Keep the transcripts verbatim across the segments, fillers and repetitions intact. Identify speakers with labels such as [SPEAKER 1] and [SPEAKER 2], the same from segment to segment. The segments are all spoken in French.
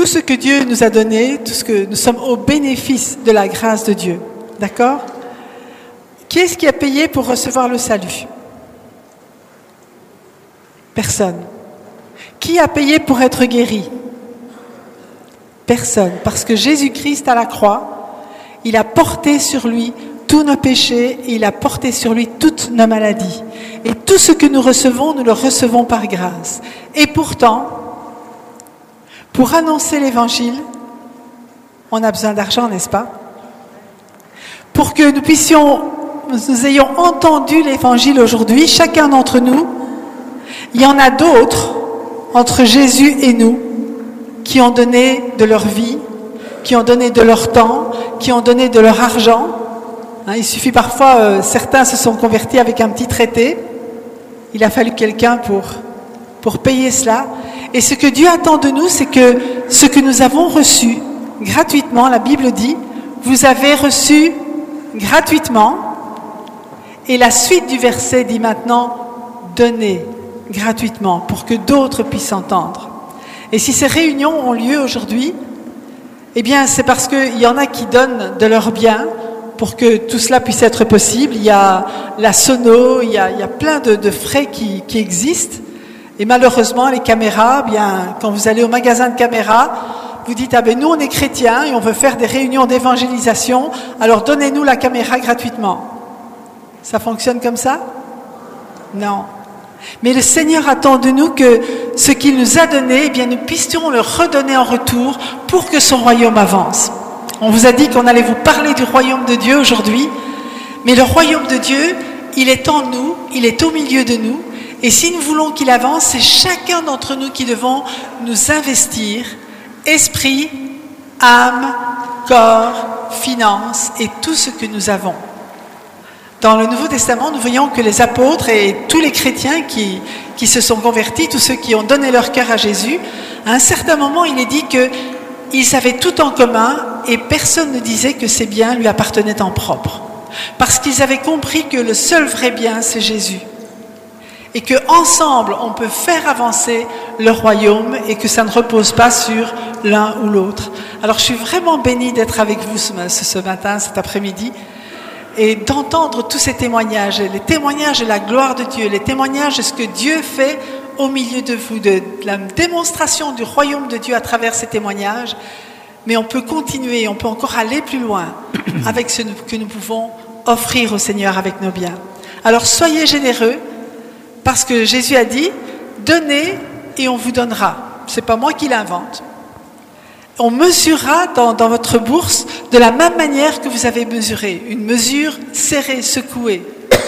[SPEAKER 1] tout ce que Dieu nous a donné, tout ce que nous sommes au bénéfice de la grâce de Dieu. D'accord? Qui est-ce qui a payé pour recevoir le salut? Personne. Qui a payé pour être guéri? Personne. Parce que Jésus-Christ à la croix, il a porté sur lui tous nos péchés et il a porté sur lui toutes nos maladies. Et tout ce que nous recevons, nous le recevons par grâce. Et pourtant, pour annoncer l'Évangile, on a besoin d'argent, n'est-ce pas? Pour que nous puissions, nous ayons entendu l'Évangile aujourd'hui, chacun d'entre nous, il y en a d'autres entre Jésus et nous qui ont donné de leur vie, qui ont donné de leur temps, qui ont donné de leur argent. Hein, il suffit parfois, euh, certains se sont convertis avec un petit traité. Il a fallu quelqu'un pour, pour payer cela. Et ce que Dieu attend de nous, c'est que ce que nous avons reçu gratuitement, la Bible dit, vous avez reçu gratuitement. Et la suite du verset dit maintenant, donnez gratuitement pour que d'autres puissent entendre. Et si ces réunions ont lieu aujourd'hui, eh bien c'est parce qu'il y en a qui donnent de leurs biens pour que tout cela puisse être possible. Il y a la sono, il y a, il y a plein de, de frais qui, qui existent. Et malheureusement, les caméras, bien, quand vous allez au magasin de caméras, vous dites, ah ben nous on est chrétiens et on veut faire des réunions d'évangélisation, alors donnez-nous la caméra gratuitement. Ça fonctionne comme ça? Non. Mais le Seigneur attend de nous que ce qu'il nous a donné, eh bien, nous puissions le redonner en retour pour que son royaume avance. On vous a dit qu'on allait vous parler du royaume de Dieu aujourd'hui, mais le royaume de Dieu, il est en nous, il est au milieu de nous, et si nous voulons qu'il avance, c'est chacun d'entre nous qui devons nous investir, esprit, âme, corps, finances et tout ce que nous avons. Dans le Nouveau Testament, nous voyons que les apôtres et tous les chrétiens qui, qui se sont convertis, tous ceux qui ont donné leur cœur à Jésus, à un certain moment, il est dit qu'ils avaient tout en commun et personne ne disait que ces biens lui appartenaient en propre. Parce qu'ils avaient compris que le seul vrai bien, c'est Jésus. Et qu'ensemble, on peut faire avancer le royaume et que ça ne repose pas sur l'un ou l'autre. Alors, je suis vraiment bénie d'être avec vous ce, ce matin, cet après-midi, et d'entendre tous ces témoignages, les témoignages de la gloire de Dieu, les témoignages de ce que Dieu fait au milieu de vous, de la démonstration du royaume de Dieu à travers ces témoignages. Mais on peut continuer, on peut encore aller plus loin avec ce que nous pouvons offrir au Seigneur avec nos biens. Alors soyez généreux, parce que Jésus a dit, donnez et on vous donnera. C'est pas moi qui l'invente. On mesurera dans, dans votre bourse de la même manière que vous avez mesuré, une mesure serrée, secouée.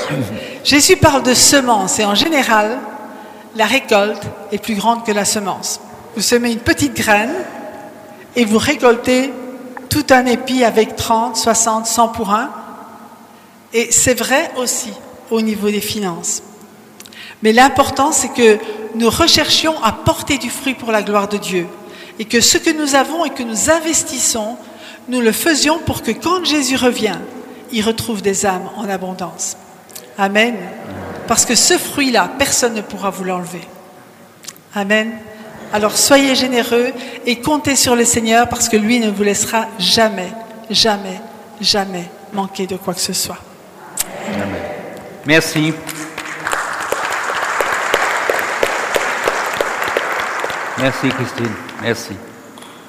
[SPEAKER 1] Jésus parle de semence et en général, la récolte est plus grande que la semence. Vous semez une petite graine et vous récoltez tout un épi avec trente, soixante, cent pour un. Et c'est vrai aussi au niveau des finances. Mais l'important, c'est que nous recherchions à porter du fruit pour la gloire de Dieu. Et que ce que nous avons et que nous investissons, nous le faisions pour que quand Jésus revient, il retrouve des âmes en abondance. Amen. Parce que ce fruit-là, personne ne pourra vous l'enlever. Amen. Alors soyez généreux et comptez sur le Seigneur parce que lui ne vous laissera jamais, jamais, jamais manquer de quoi que ce soit.
[SPEAKER 2] Amen. Merci. Merci Christine, merci.